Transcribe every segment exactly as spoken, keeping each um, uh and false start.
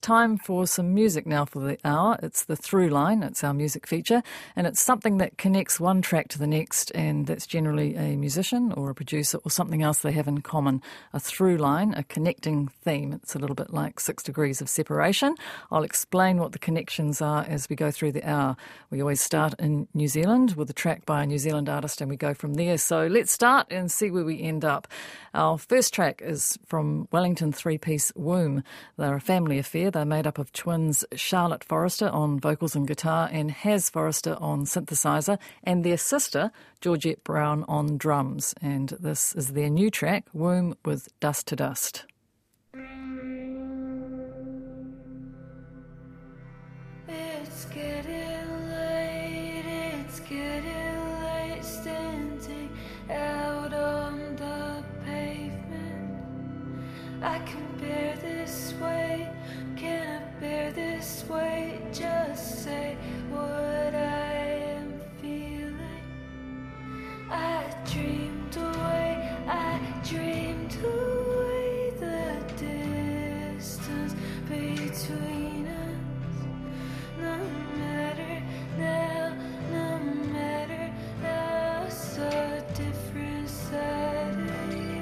time for some music now for the hour. It's the Through Line, it's our music feature, and it's something that connects one track to the next, and that's generally a musician or a producer or something else they have in common. A through line, a connecting theme. It's a little bit like Six Degrees of Separation. I'll explain what the connections are as we go through the hour. We always start in New Zealand with a track by a New Zealand artist, and we go from there. So let's start and see where we end up. Our first track is from Wellington three-piece Womb. They're a family affair. They're made up of twins Charlotte Forrester on vocals and guitar and Haz Forrester on synthesizer, and their sister Georgette Brown on drums. And this is their new track, Womb with Dust to Dust. It's getting late, it's getting late, standing out on the pavement. I can bear this weight, can I bear this weight? Just say what I am feeling. I dreamed away, I dreamed away the distance between us. No matter now, no matter now, it's a different side of you.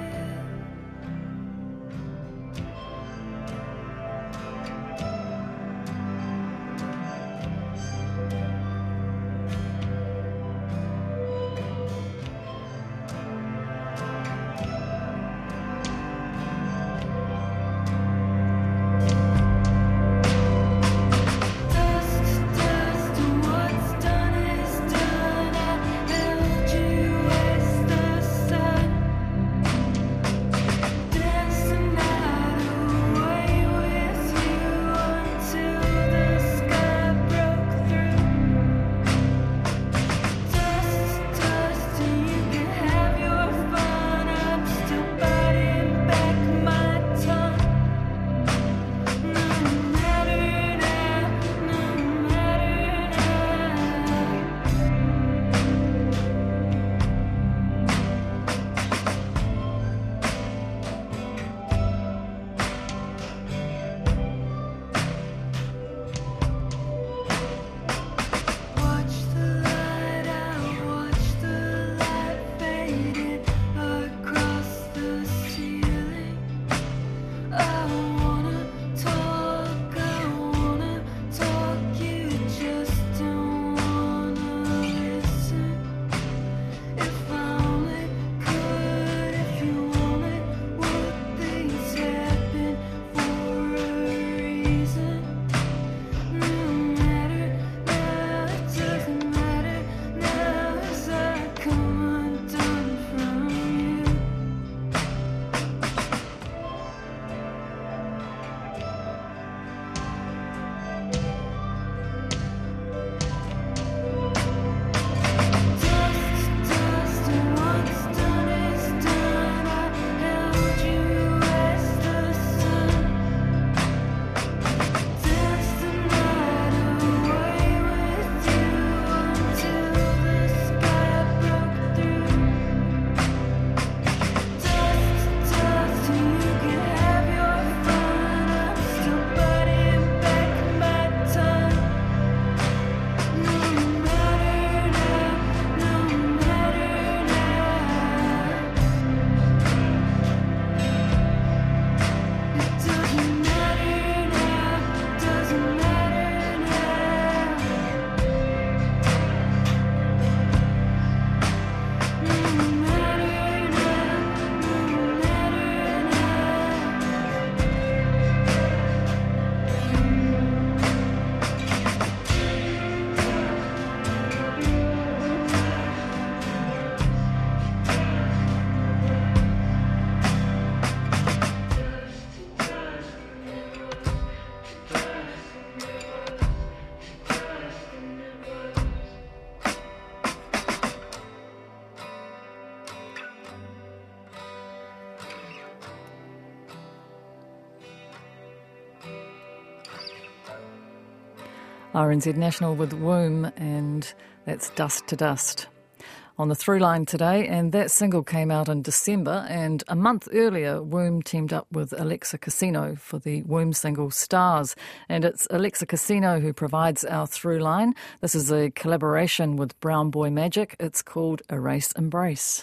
R N Z National with Womb, and that's Dust to Dust. on the Throughline today, and that single came out in December, and a month earlier Womb teamed up with Alexa Casino for the Womb single Stars, and it's Alexa Casino who provides our Throughline. This is a collaboration with Brown Boy Magic. It's called Erase Embrace.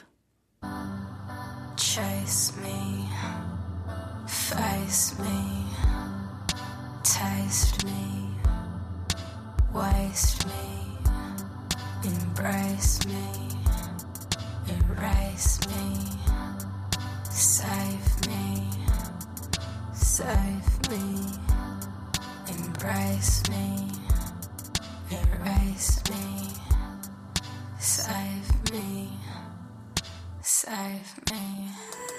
Chase me, face me, taste me, waste me, embrace me, erase me, save me, save me, embrace me, erase me, save me, save me.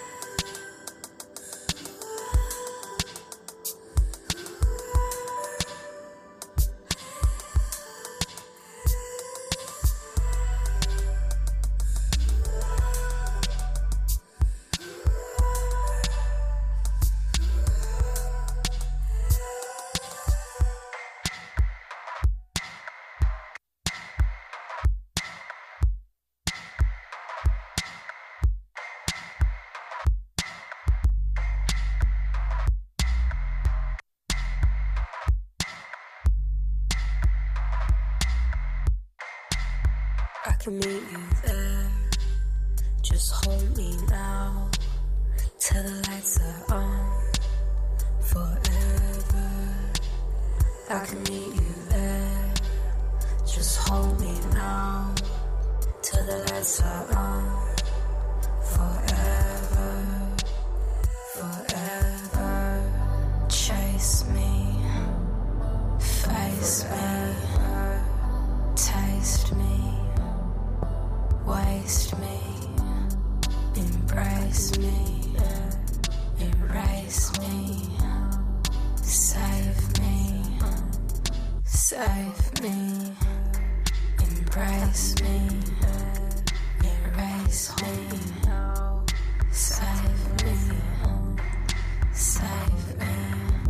I can meet you there, just hold me now, till the lights are on, forever. I can meet you there, just hold me now, till the lights are on, forever, forever. Chase me, face me, taste me, waste me, embrace me, erase me, save me, save me, embrace me, erase me, save me, save me.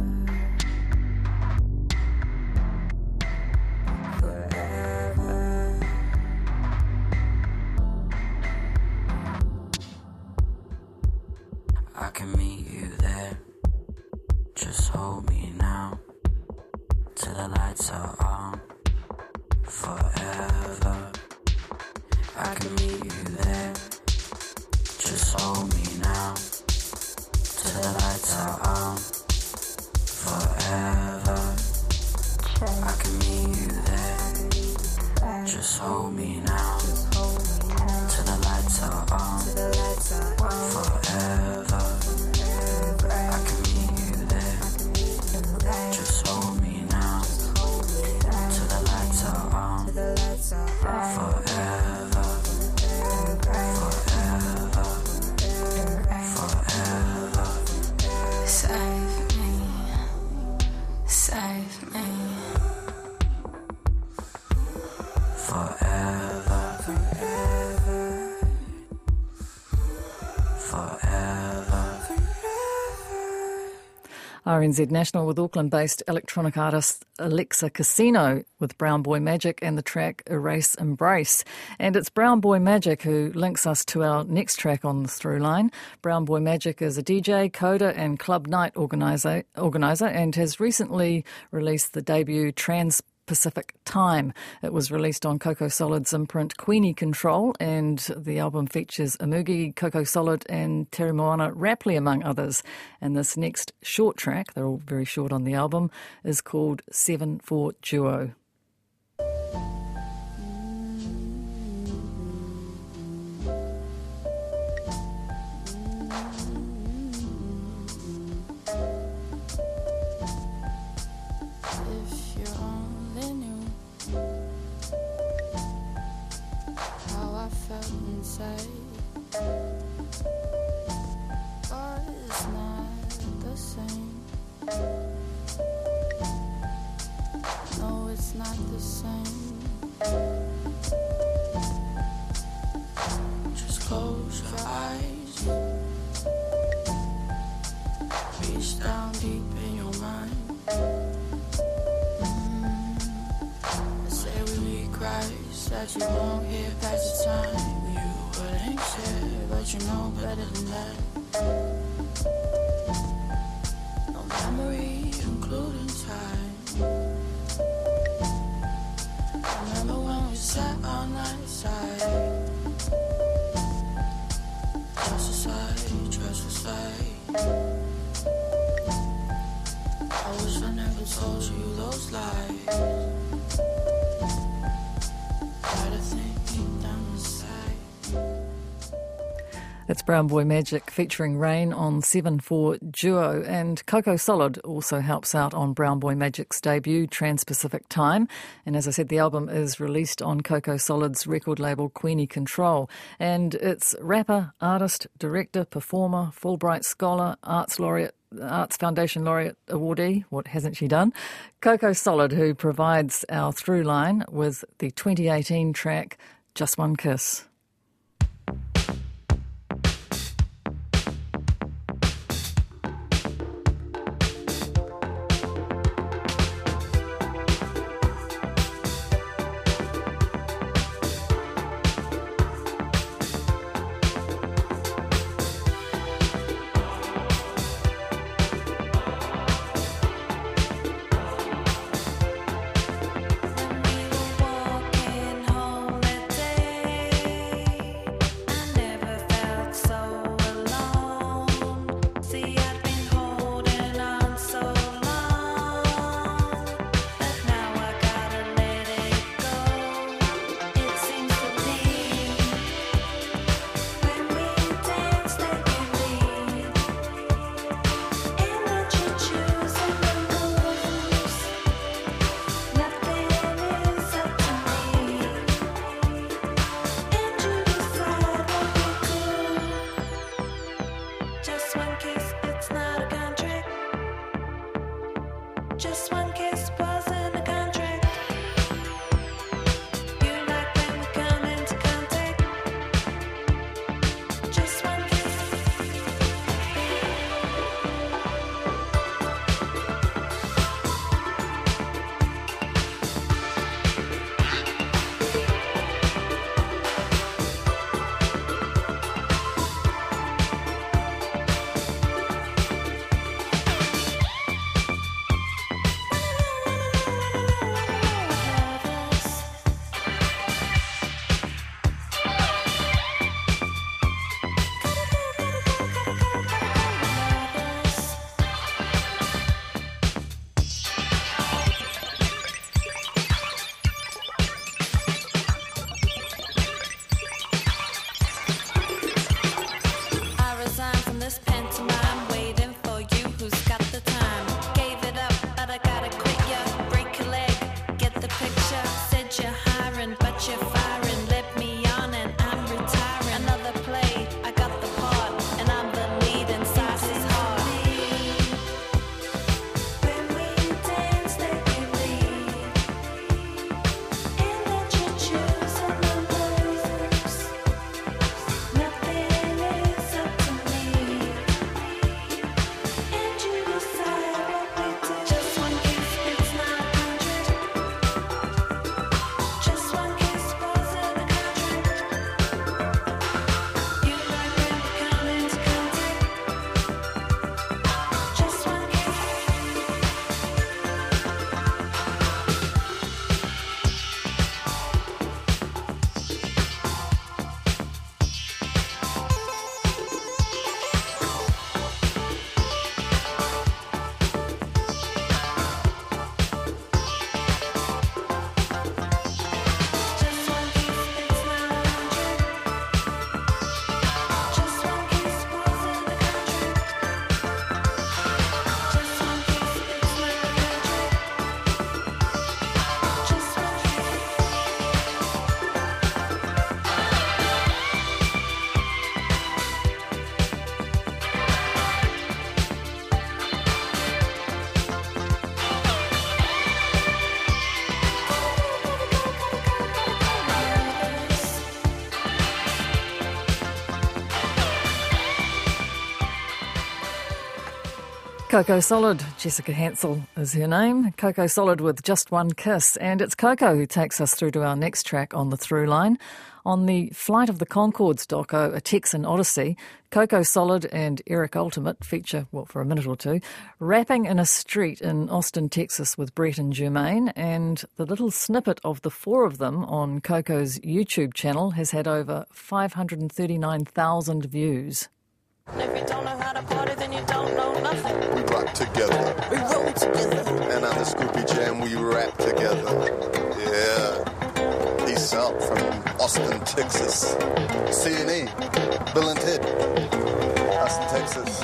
I can meet you there, just hold me now, till the lights are on, forever. I can meet you there, just hold me now, till the lights are on, forever. I can meet you there, just hold me now, till the lights are on, forever. I can meet you there, just hold me now, till the lights are on, forever, forever, forever. Save me, save me, forever, forever, forever. R N Z National with Auckland-based electronic artist Alexa Casino with Brown Boy Magic and the track Erase Embrace. And it's Brown Boy Magic who links us to our next track on the Throughline. Brown Boy Magic is a D J, coder and club night organiser, organiser and has recently released the debut Trans Pacific Time. It was released on Coco Solid's imprint Queenie Control, and the album features Amugi, Coco Solid and Te Moana Rapley, among others. And this next short track, they're all very short on the album, is called seven four Duo. That you won't hear past the time. everything's here, but you know better than that. No memory, including time. Remember when we sat all night aside, just aside, just aside. I wish I never told you those lies. That's Brown Boy Magic featuring Rain on seven four Duo, and Coco Solid also helps out on Brown Boy Magic's debut, Trans-Pacific Time. And as I said, the album is released on Coco Solid's record label Queenie Control. And it's rapper, artist, director, performer, Fulbright Scholar, Arts Laureate, Arts Foundation Laureate awardee, what hasn't she done? Coco Solid, who provides our through line with the twenty eighteen track Just One Kiss. Walking home that day, Coco Solid, Jessica Hansel is her name. Coco Solid with Just One Kiss. And it's Coco who takes us through to our next track on the Through Line. On the Flight of the Conchords doco, A Texan Odyssey, Coco Solid and Eric Ultimate feature, well, for a minute or two, rapping in a street in Austin, Texas with Brett and Jermaine. And the little snippet of the four of them on Coco's YouTube channel has had over five hundred thirty-nine thousand views. If you don't know how to party, then you don't know nothing. We rock together. We roll together. And on the Scoopy Jam, we rap together. Yeah. Peace out from Austin, Texas. C and E, Bill and Ted, Austin, Texas.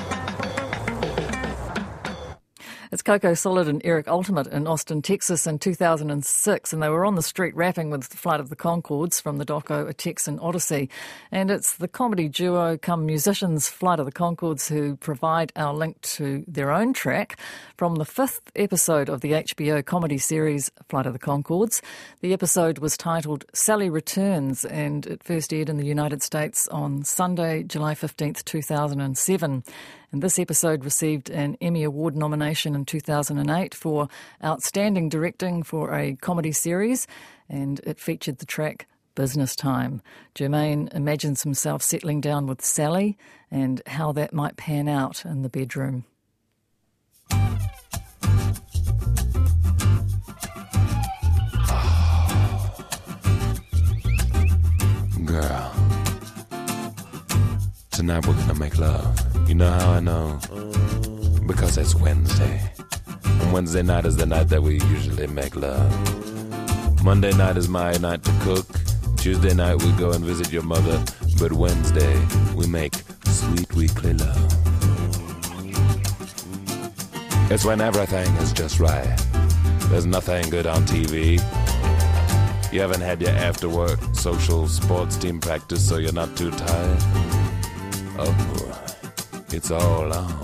It's Coco Solid and Eric Ultimate in Austin, Texas in two thousand six, and they were on the street rapping with Flight of the Conchords from the doco A Texan Odyssey. And it's the comedy duo come musicians Flight of the Conchords who provide our link to their own track from the fifth episode of the H B O comedy series Flight of the Conchords. The episode was titled Sally Returns, and it first aired in the United States on Sunday, July fifteenth, two thousand seven. And this episode received an Emmy Award nomination in two thousand eight for Outstanding Directing for a Comedy Series, and it featured the track Business Time. Jermaine imagines himself settling down with Sally and how that might pan out in the bedroom. Girl, tonight we're gonna make love. You know how I know? Because it's Wednesday. And Wednesday night is the night that we usually make love. Monday night is my night to cook. Tuesday night we go and visit your mother. But Wednesday we make sweet weekly love. It's when everything is just right. There's nothing good on T V. You haven't had your after-work social sports team practice, so you're not too tired. Oh, it's all on.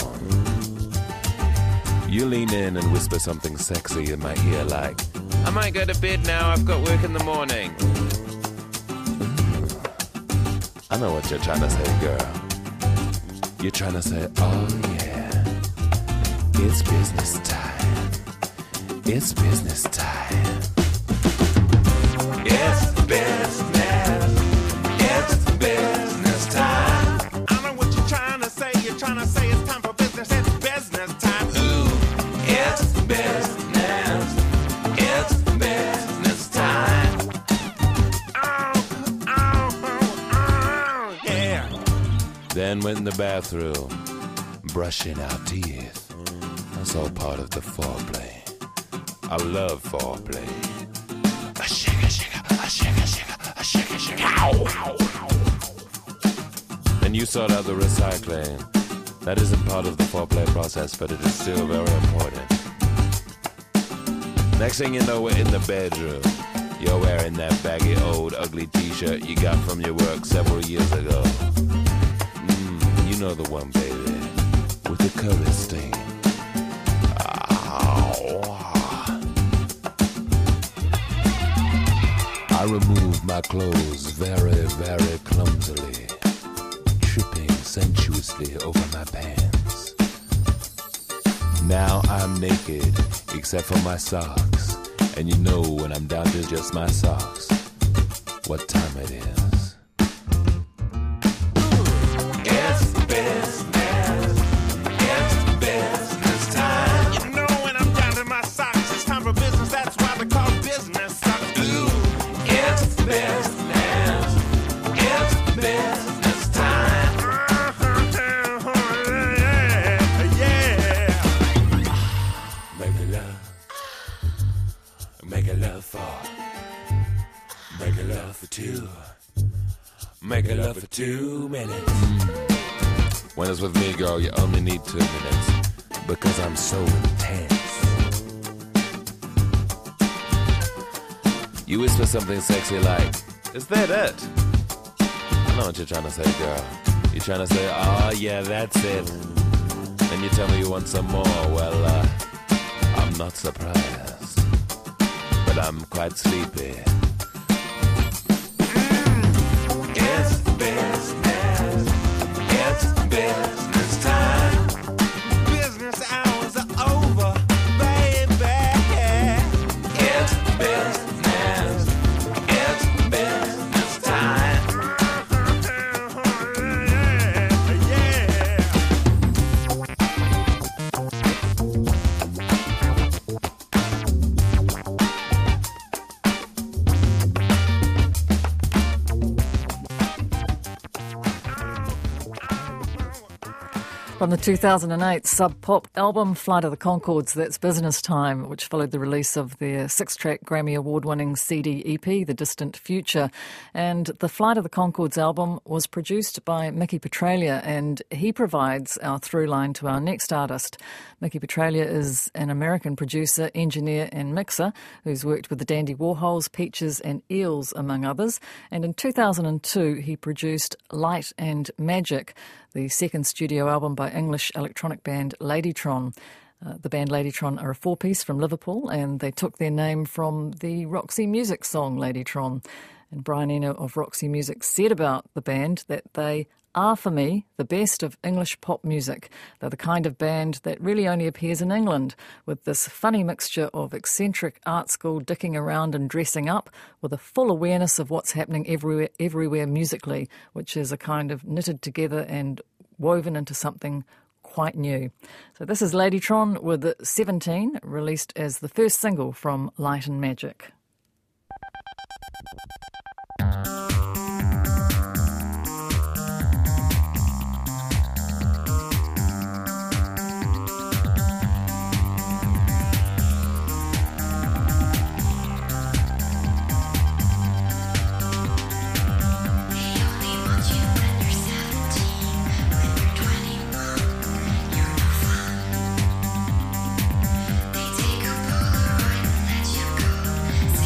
You lean in and whisper something sexy in my ear like, I might go to bed now, I've got work in the morning. I know what you're trying to say, girl. You're trying to say, oh yeah, it's business time. It's business time. It's business. It's business time. I know what you're trying to say. You're trying to say it's time for business. It's business time. Ooh, it's business. It's business time. Oh, oh, oh, oh, yeah. Then went in the bathroom, brushing our teeth. That's all part of the foreplay. I love foreplay. A shake, a shake, a shake, a shake, a shake, a shake. Ow, ow, ow. And you sort out the recycling. That isn't part of the foreplay process, but it is still very important. Next thing you know, we're in the bedroom. You're wearing that baggy old ugly t-shirt you got from your work several years ago. Mm, you know the one, baby, with the curly stain. I remove my clothes very, very clumsily, tripping sensuously over my pants. Now I'm naked, except for my socks. And you know when I'm down to just my socks, what time it is. It's business. It's business time. You know when I'm down to my socks, it's time for business. That's why they call business socks. Ooh. It's business. It's business time. Yeah, yeah. Make a love. Make a love for. Make a love for two. Make a love for two minutes. When it's with me, girl, you only need two minutes. Because I'm so intense. You whisper something sexy like, is that it? I know what you're trying to say, girl. You're trying to say, oh yeah, that's it. Then you tell me you want some more. Well, uh, I'm not surprised. But I'm quite sleepy. Mm, it's business. It's business time. Business hour. From the two thousand eight sub-pop album Flight of the Conchords, that's Business Time, which followed the release of their six-track Grammy Award-winning C D E P, The Distant Future. And the Flight of the Conchords album was produced by Mickey Petralia, and he provides our through line to our next artist. Mickey Petralia is an American producer, engineer and mixer who's worked with the Dandy Warhols, Peaches and Eels, among others. And in two thousand two, he produced Light and Magic, the second studio album by English electronic band Ladytron. Uh, the band Ladytron are a four-piece from Liverpool, and they took their name from the Roxy Music song Ladytron. And Brian Eno of Roxy Music said about the band that they are, for me, the best of English pop music. They're the kind of band that really only appears in England, with this funny mixture of eccentric art school dicking around and dressing up, with a full awareness of what's happening everywhere, everywhere musically, which is a kind of knitted together and woven into something quite new. So this is Ladytron with seventeen, released as the first single from Light and Magic. They take a Polaroid and let you go.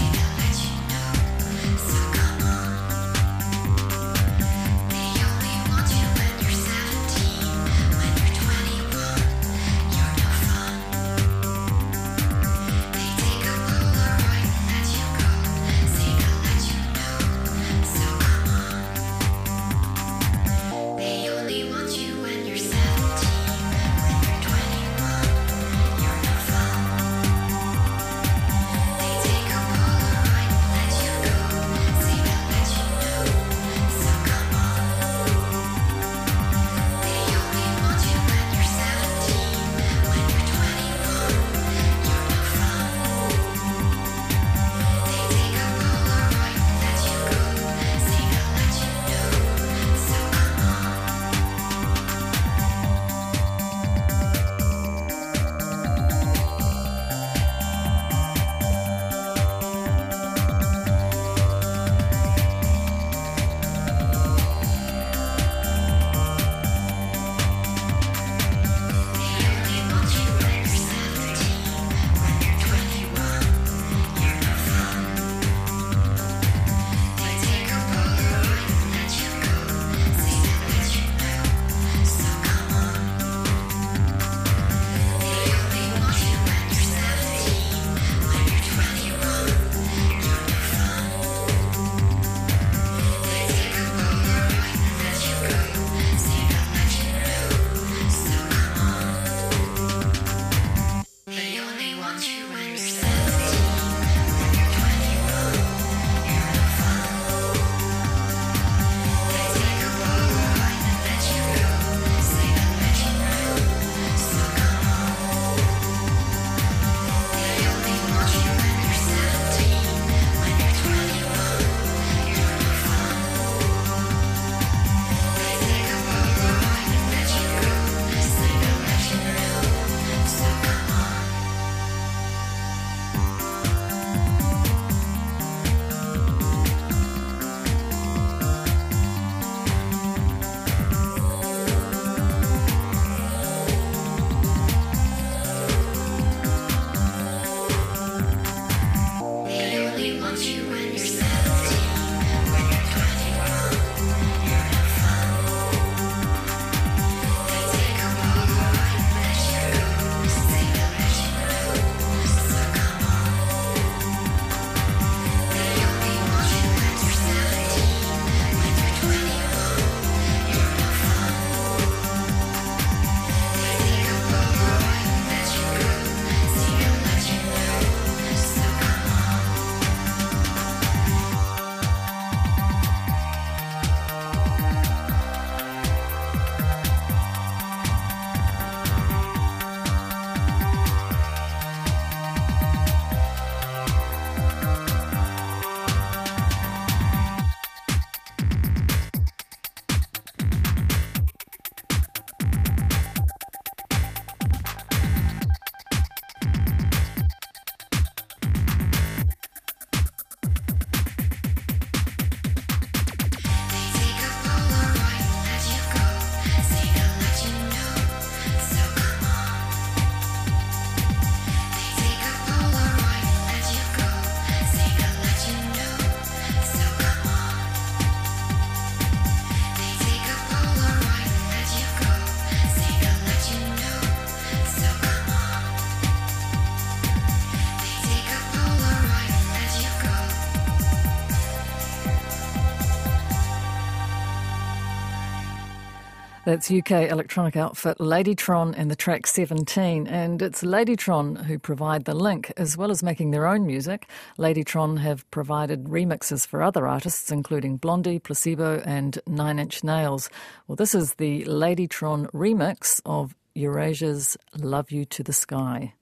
That's U K electronic outfit Ladytron and the track seventeen. And it's Ladytron who provide the link, as well as making their own music. Ladytron have provided remixes for other artists, including Blondie, Placebo and Nine Inch Nails. Well, this is the Ladytron remix of Eurasia's Love You to the Sky.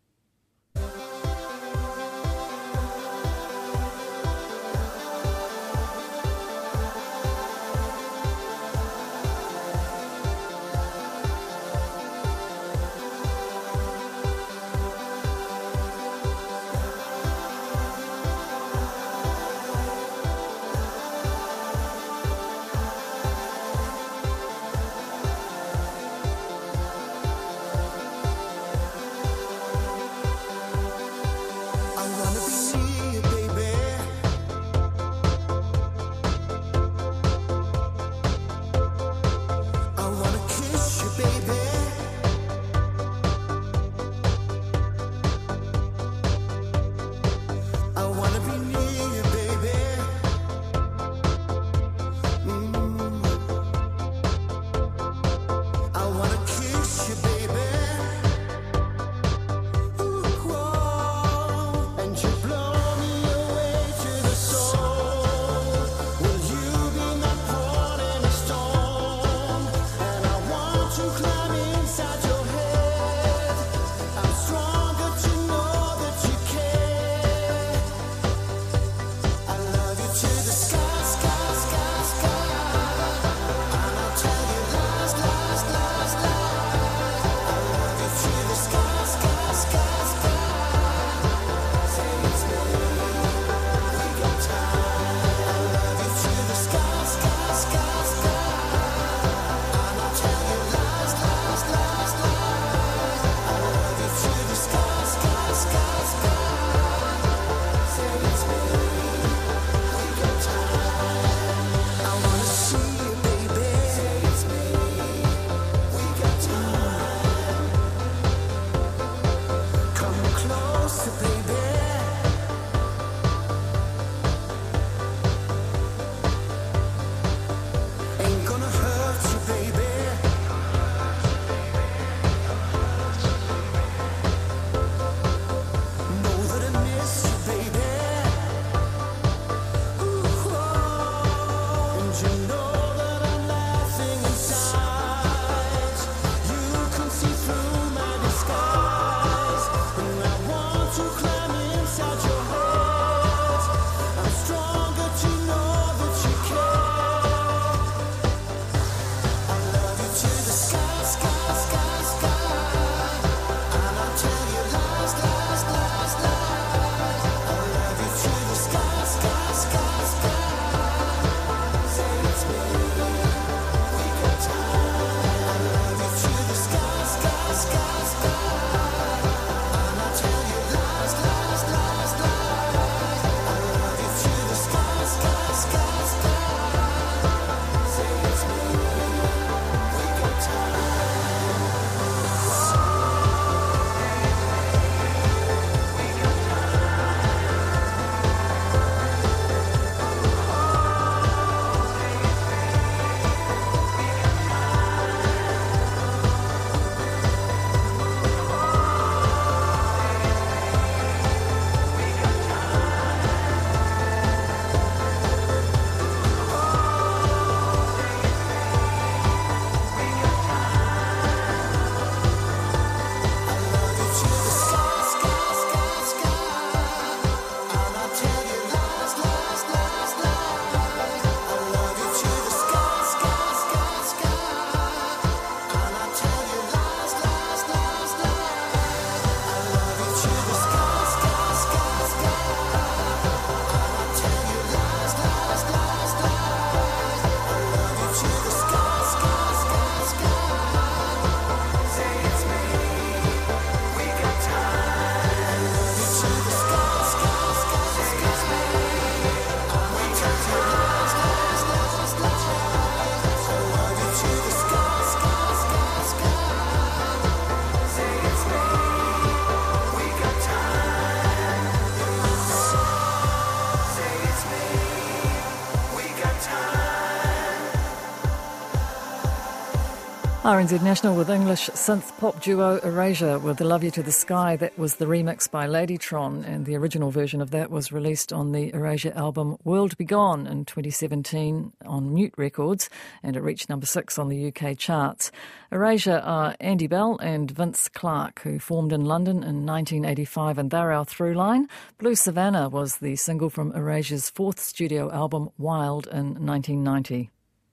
R N Z National with English synth pop duo Erasure with Love You to the Sky. That was the remix by Ladytron, and the original version of that was released on the Erasure album World Be Gone in twenty seventeen on Mute Records, and it reached number six on the U K charts. Erasure are Andy Bell and Vince Clarke, who formed in London in nineteen eighty-five, and they're our through line. Blue Savannah was the single from Erasure's fourth studio album Wild in nineteen ninety.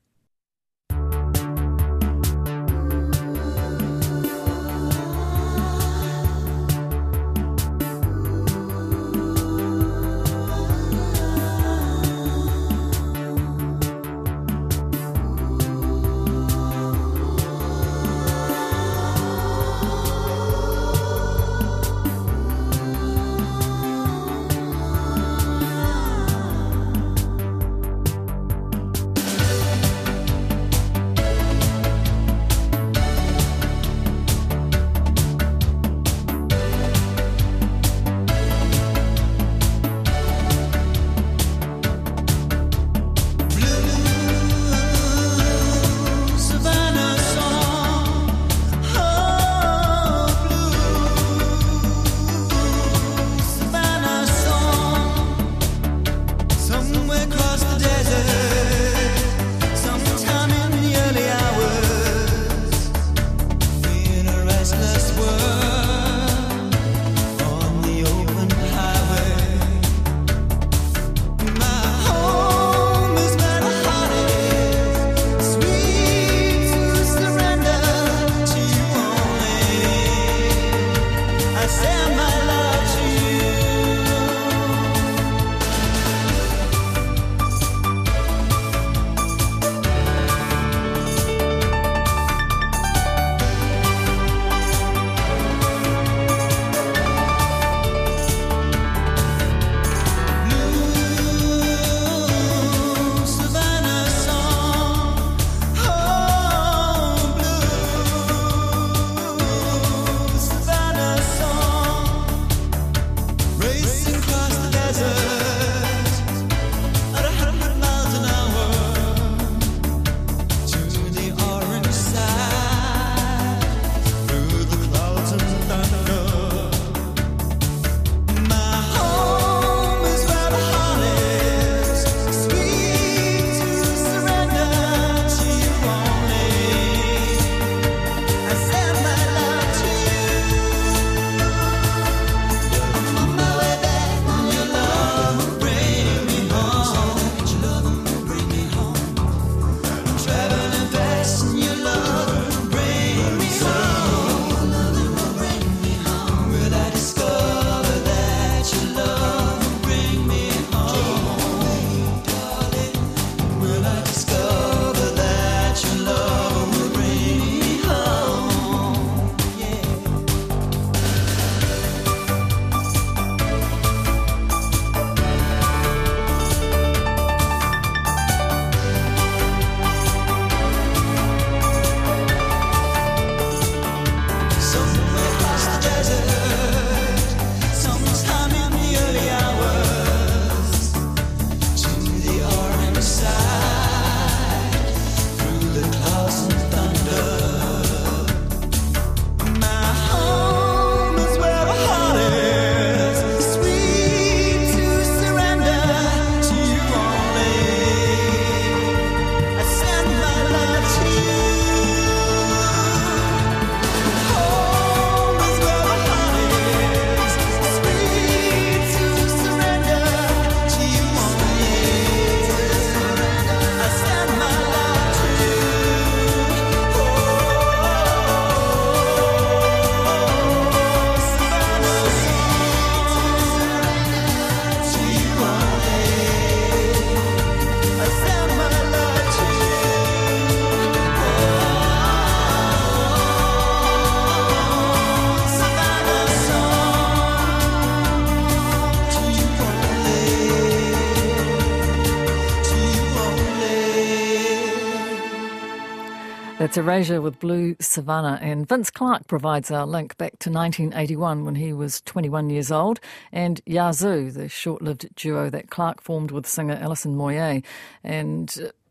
That's Erasure with Blue Savannah, and Vince Clarke provides our link back to nineteen eighty-one when he was twenty-one years old, and Yazoo, the short-lived duo that Clarke formed with singer Alison Moyet. And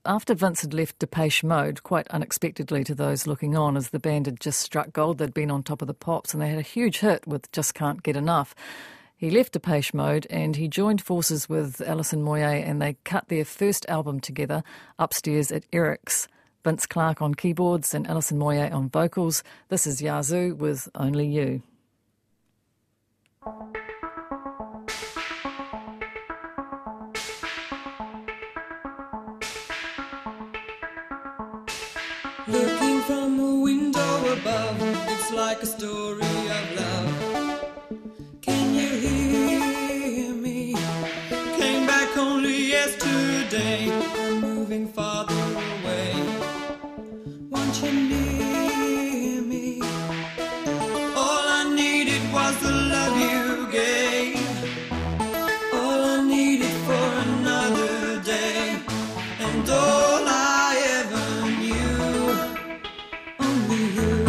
after Vince had left Depeche Mode, quite unexpectedly to those looking on, as the band had just struck gold. They'd been on top of the pops and they had a huge hit with Just Can't Get Enough. He left Depeche Mode and he joined forces with Alison Moyet, and they cut their first album together upstairs at Eric's. Vince Clarke on keyboards and Alison Moyet on vocals. This is Yazoo with Only You. Looking from a window above, it's like a story of love. Can you hear me? Came back only yesterday. I'm moving farther away. Want you near me? All I needed was the love you gave. All I needed for another day. And all I ever knew, only you.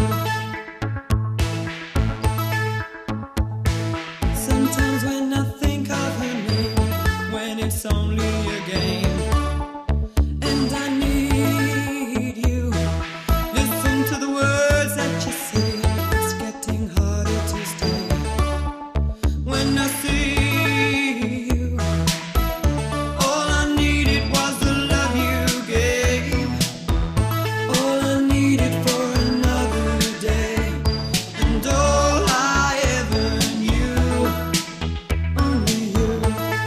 Sometimes when I think of her name, when it's only a game, and I need you, listen to the words that you say, it's getting harder to stay. When I see you, all I needed was the love you gave. All I needed for another day. And all I ever knew, only you.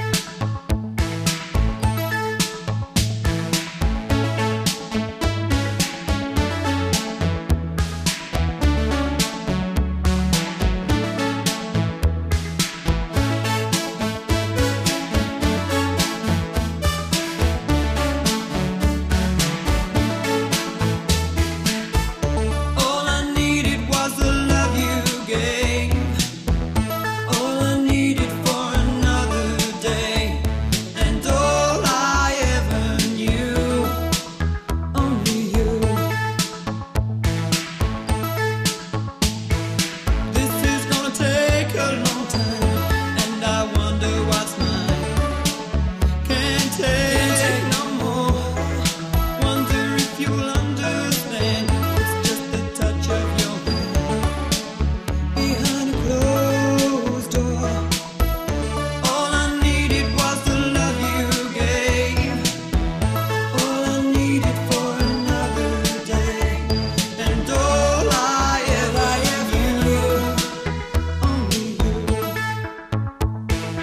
All I needed was the love you gave. All I needed for another day. And all I ever knew, only you. This is gonna take a long time, and I wonder what's mine. Can't take no more. Wonder if you'll understand. It's just the touch of your hand behind a closed door. All I needed was the love you gave. All I needed for another day. And all I ever knew, only you.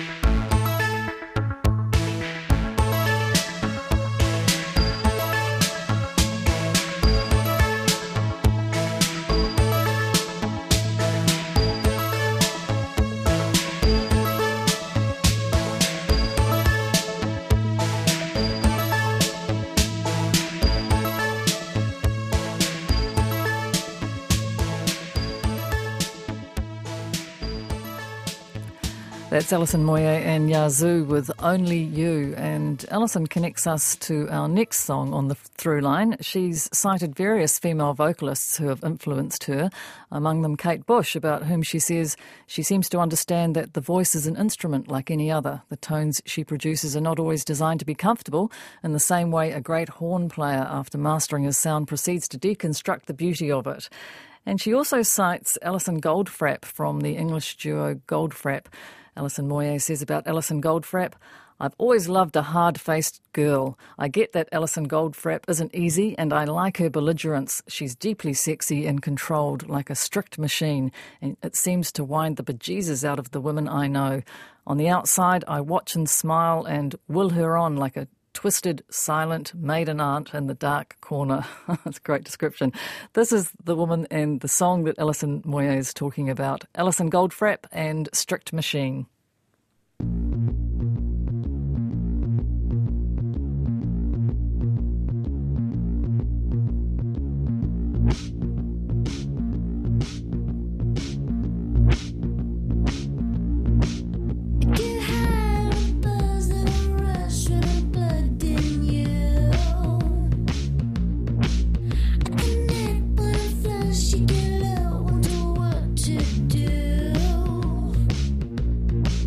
That's Alison Moyet and Yazoo with Only You. And Alison connects us to our next song on the through line. She's cited various female vocalists who have influenced her, among them Kate Bush, about whom she says she seems to understand that the voice is an instrument like any other. The tones she produces are not always designed to be comfortable, in the same way a great horn player, after mastering his sound, proceeds to deconstruct the beauty of it. And she also cites Alison Goldfrapp from the English duo Goldfrapp. Alison Moyet says about Alison Goldfrapp, I've always loved a hard-faced girl. I get that Alison Goldfrapp isn't easy, and I like her belligerence. She's deeply sexy and controlled, like a strict machine, and it seems to wind the bejesus out of the women I know. On the outside, I watch and smile and will her on like a twisted, silent maiden aunt in the dark corner. That's a great description. This is the woman and the song that Alison Moyet is talking about. Alison Goldfrapp and Strict Machine. She get out, wonder what to do.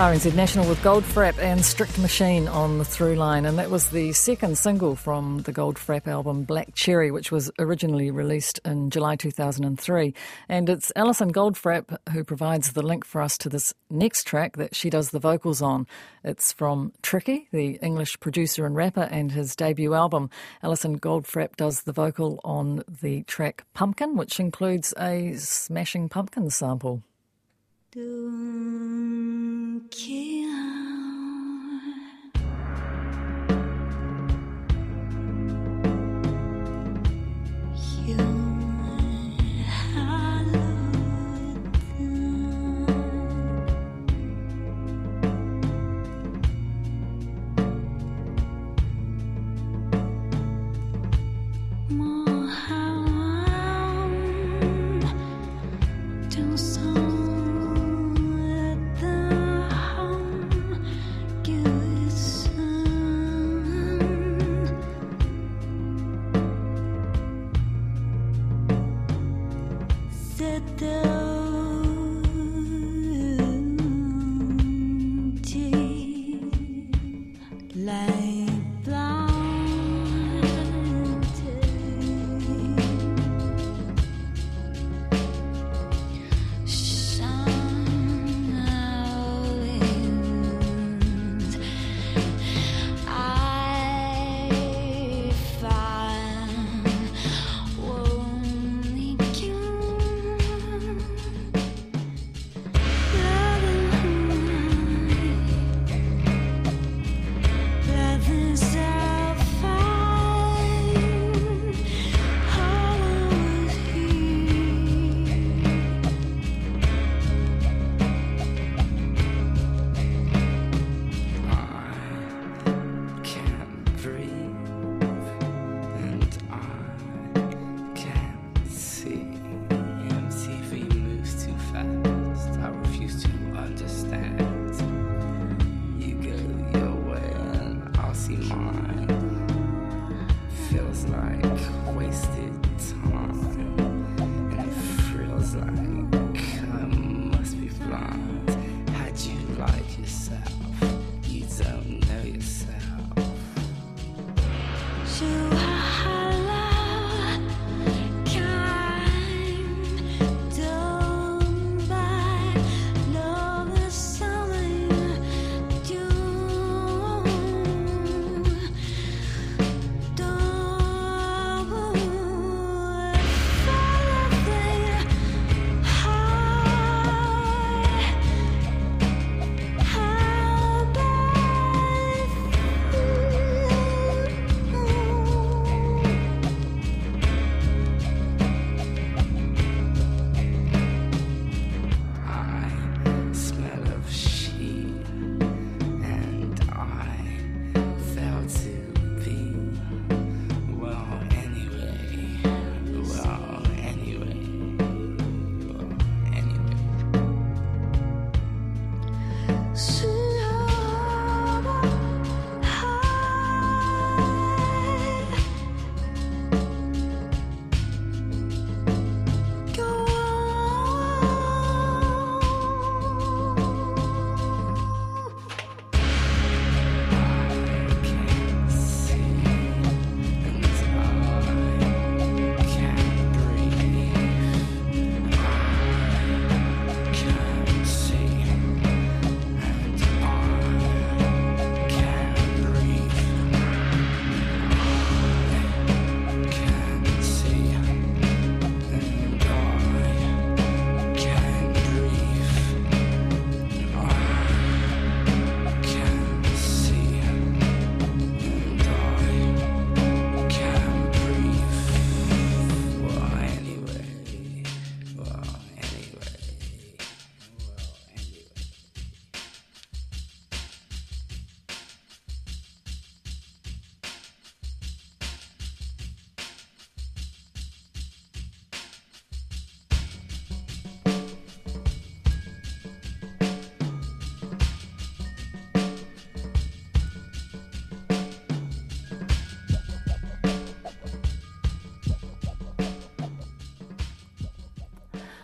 R N Z National with Goldfrapp and Strict Machine on the Through Line, and that was the second single from the Goldfrapp album Black Cherry, which was originally released in July two thousand three. And it's Alison Goldfrapp who provides the link for us to this next track that she does the vocals on. It's from Tricky, the English producer and rapper, and his debut album. Alison Goldfrapp does the vocal on the track Pumpkin, which includes a Smashing Pumpkins sample. Don't care.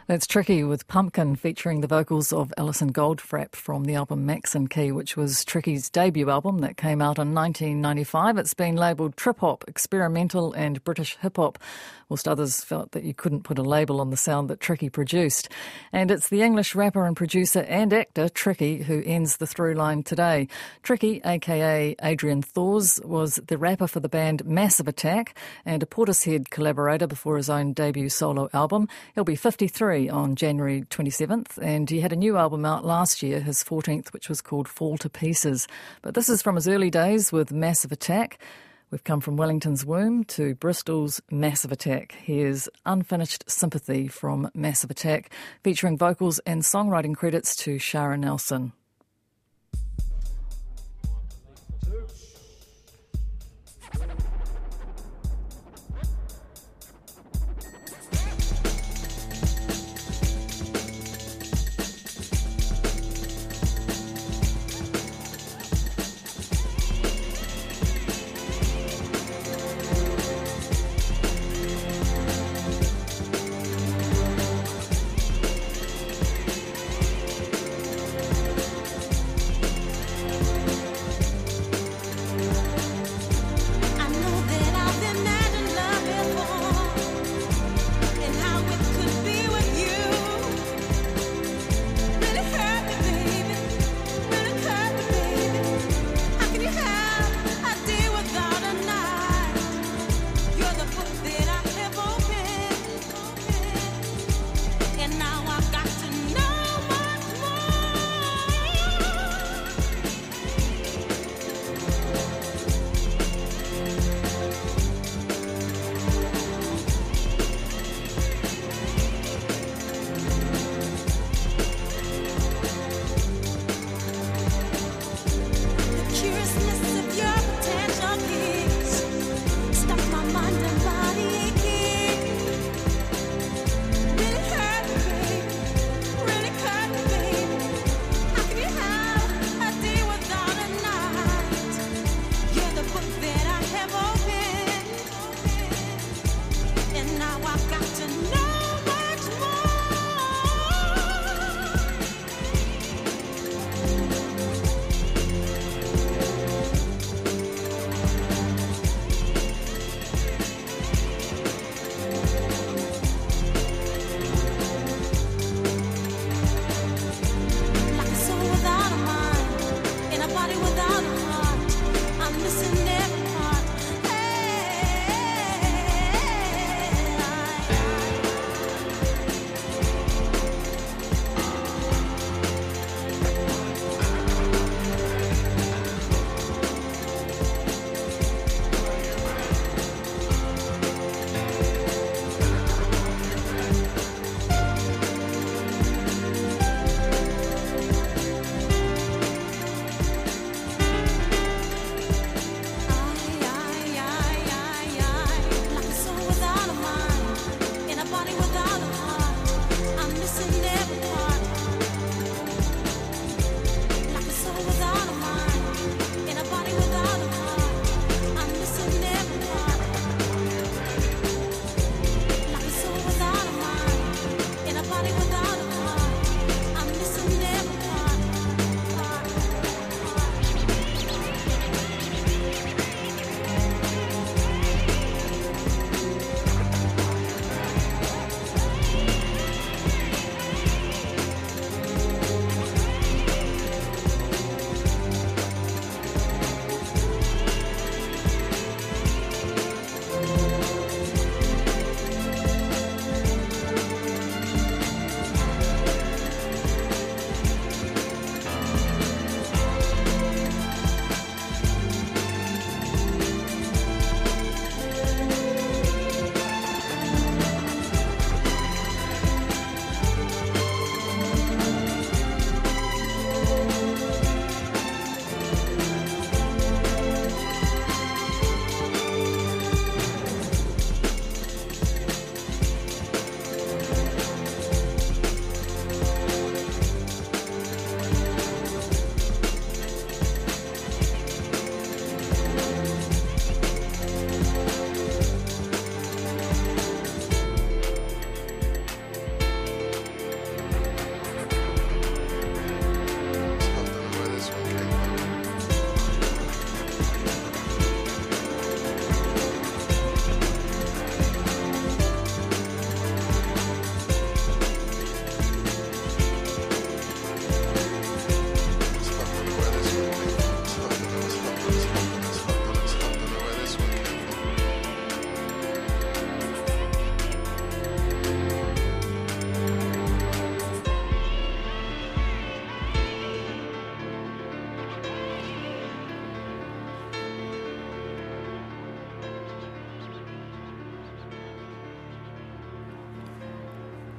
That's Tricky with Pumpkin, featuring the vocals of Alison Goldfrapp from the album Max and Key, which was Tricky's debut album that came out in nineteen ninety-five. It's been labelled trip-hop, experimental and British hip-hop, whilst others felt that you couldn't put a label on the sound that Tricky produced. And it's the English rapper and producer and actor Tricky who ends the through line today. Tricky, aka Adrian Thors, was the rapper for the band Massive Attack and a Portishead collaborator before his own debut solo album. He'll be fifty-three on January twenty-seventh, and he had a new album out last year, his fourteenth, which was called Fall to Pieces. But this is from his early days with Massive Attack. We've come from Wellington's womb to Bristol's Massive Attack. Here's Unfinished Sympathy from Massive Attack, featuring vocals and songwriting credits to Shara Nelson.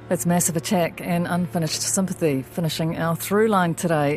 It's Massive Attack and Unfinished Sympathy, finishing our through line today.